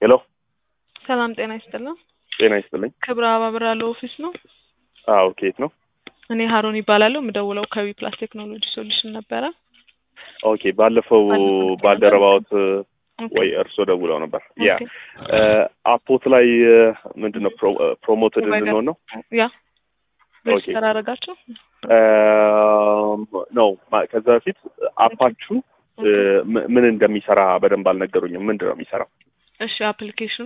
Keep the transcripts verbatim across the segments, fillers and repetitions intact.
ሄሎ ሰላም ጤና ይስጥልኝ። ጤና ይስጥልኝ። ክብረ አባብራለ ኦፊስ ነው? አዎ ኬት ነው? እኔ ሃሮን ይባላል። ምደውለው ከዊ ፕላስ ቴክኖሎጂ ሶሉሽን ነበረ። ኦኬ ባለፈው ባልደረባውት ወይ እርሶ ደውለው ነበር። ያ አፖት ላይ ምንድነው ፕሮሞትድ እንደሆነ ነው? ያ ኦኬ ተራረጋችሁ? ኖ ከዛ በፊት አፓችሁ ምን እንደሚሰራ በደንብ አልነገሩኝም። ምንድነው የሚሰራው? እሺ አፕሊኬሽኑ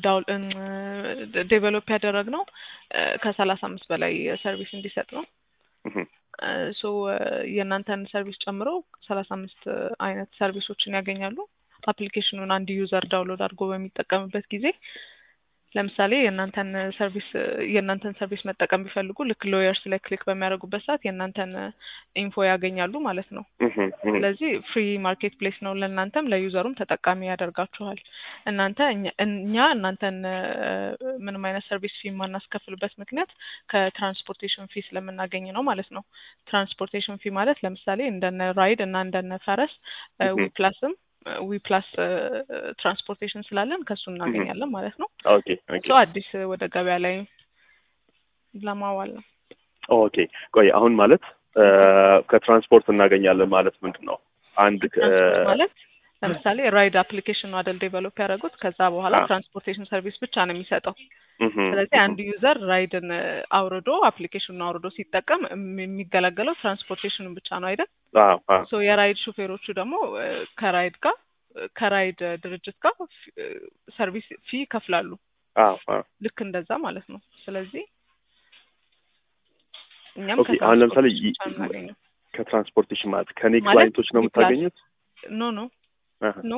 ዴቨሎፕ ያደረግነው ከሰላሳ አምስት በላይ ሰርቪስ እንዲሰጥ ነው። ሶ የእናንተን ሰርቪስ ጨምሮ ሰላሳ አምስት አይነት ሰርቪሶችን ያገኛሉ። አፕሊኬሽኑን አንድ ዩዘር ዳውንሎድ አድርጎ በሚጠቀምበት ጊዜ ለምሳሌ የእናንተን ሰርቪስ የእናንተን ሰርቪስ መጠቀም ቢፈልጉ ልክ ሎየርስ ላይ ክሊክ በሚያደርጉበት ሰዓት የእናንተን ኢንፎ ያገኛሉ ማለት ነው። ስለዚህ ፍሪ ማርኬት ፕሌስ ነው፣ ለእናንተም ለዩዘሩም ተጠቃሚ ያደርጋችኋል። እናንተ እኛ እናንተን ምንም አይነት ሰርቪስ ፊ ማናስከፍልበት ምክንያት ከትራንስፖርቴሽን ፊ ስለምናገኝ ነው ማለት ነው። ትራንስፖርቴሽን ፊ ማለት ለምሳሌ እንደነ ራይድ እና እንደነ ፈረስ ዊፕላስም ዊ ፕላስ ትራንስፖርቴሽን ስላለን ከሱ እናገኛለን ማለት ነው። ኦኬ ኦኬ ሶ አዲስ ወደ ገበያ ላይ ለማዋል ነው። ኦኬ ቆይ አሁን ማለት ከትራንስፖርት እናገኛለን ማለት ምንድነው? አንድ ማለት ለምሳሌ ራይድ አፕሊኬሽን ነው አይደል ዴቨሎፕ ያደረጉት። ከዛ በኋላ ትራንስፖርቴሽን ሰርቪስ ብቻ ነው የሚሰጠው። ስለዚህ አንድ ዩዘር ራይድን አውርዶ አፕሊኬሽኑን አውርዶ ሲጠቀም የሚገለገለው ትራንስፖርቴሽኑን ብቻ ነው አይደል? አዎ አዎ። ሶ የራይድ ሹፌሮቹ ደግሞ ከራይድ ጋር ከራይድ ድርጅት ጋር ሰርቪስ ፊ ይከፍላሉ። አዎ አዎ። ልክ እንደዛ ማለት ነው። ስለዚህ እኛም ኦኬ አሁን ለምሳሌ ከትራንስፖርቴሽን ማለት ከኔ ክላይንቶች ነው የምታገኙት? ኖ ኖ ኖ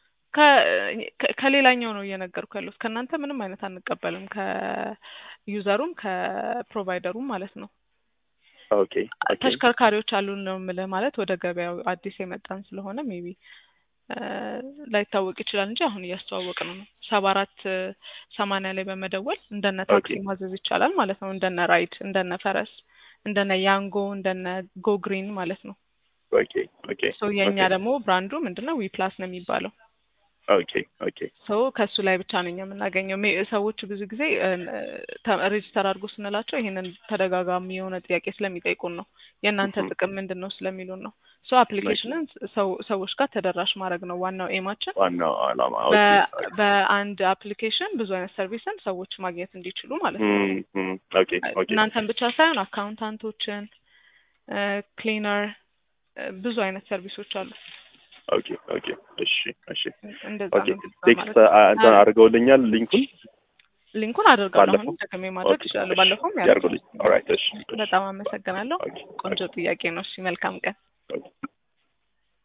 ከሌላኛው ነው እየነገርኩ ያለሁት። ከእናንተ ምንም አይነት አንቀበልም፣ ከዩዘሩም ከፕሮቫይደሩም ማለት ነው። ኦኬ ኦኬ። ተሽከርካሪዎች አሉን ነው የምልህ። ማለት ወደ ገበያው አዲስ የመጣን ስለሆነ ሜቢ ላይታወቅ ይችላል እንጂ አሁን እያስተዋወቅን ነው። ሰባ አራት ሰማንያ ላይ በመደወል እንደነ ታክሲ ማዘዝ ይቻላል ማለት ነው። እንደነ ራይድ፣ እንደነ ፈረስ፣ እንደነ ያንጎ፣ እንደነ ጎ ግሪን ማለት ነው። ኦኬ ኦኬ። ሶ የኛ ደግሞ ብራንዱ ምንድነው ዊ ፕላስ ነው የሚባለው። ኦኬ ኦኬ። ሶ ከሱ ላይ ብቻ ነው የምናገኘው። ሰዎች ብዙ ጊዜ ሬጂስተር አድርጎ ስንላቸው ይሄንን ተደጋጋሚ የሆነ ጥያቄ ስለሚጠይቁን ነው። የእናንተ ጥቅም ምንድነው ስለሚሉን ነው። ሶ አፕሊኬሽንን ሰዎች ጋር ተደራሽ ማድረግ ነው ዋናው ኤማችን። ዋናው አላማ በአንድ አፕሊኬሽን ብዙ አይነት ሰርቪስን ሰዎች ማግኘት እንዲችሉ ማለት ነው። ኦኬ ኦኬ። እናንተን ብቻ ሳይሆን አካውንታንቶችን፣ ክሊነር፣ ብዙ አይነት ሰርቪሶች አሉ። ኦኬ ኦኬ። እሺ እሺ። እንደዛ ኦኬ ቴክስት አንተን አድርገውልኛል ሊንኩን ሊንኩን አድርጋለሁ። አሁን ተከሜ ማድረግ ይችላል። ባለፈውም ያርጉልኝ። ኦልራይት እሺ። በጣም አመሰግናለሁ። ቆንጆ ጥያቄ ነው። እሺ መልካም ቀን።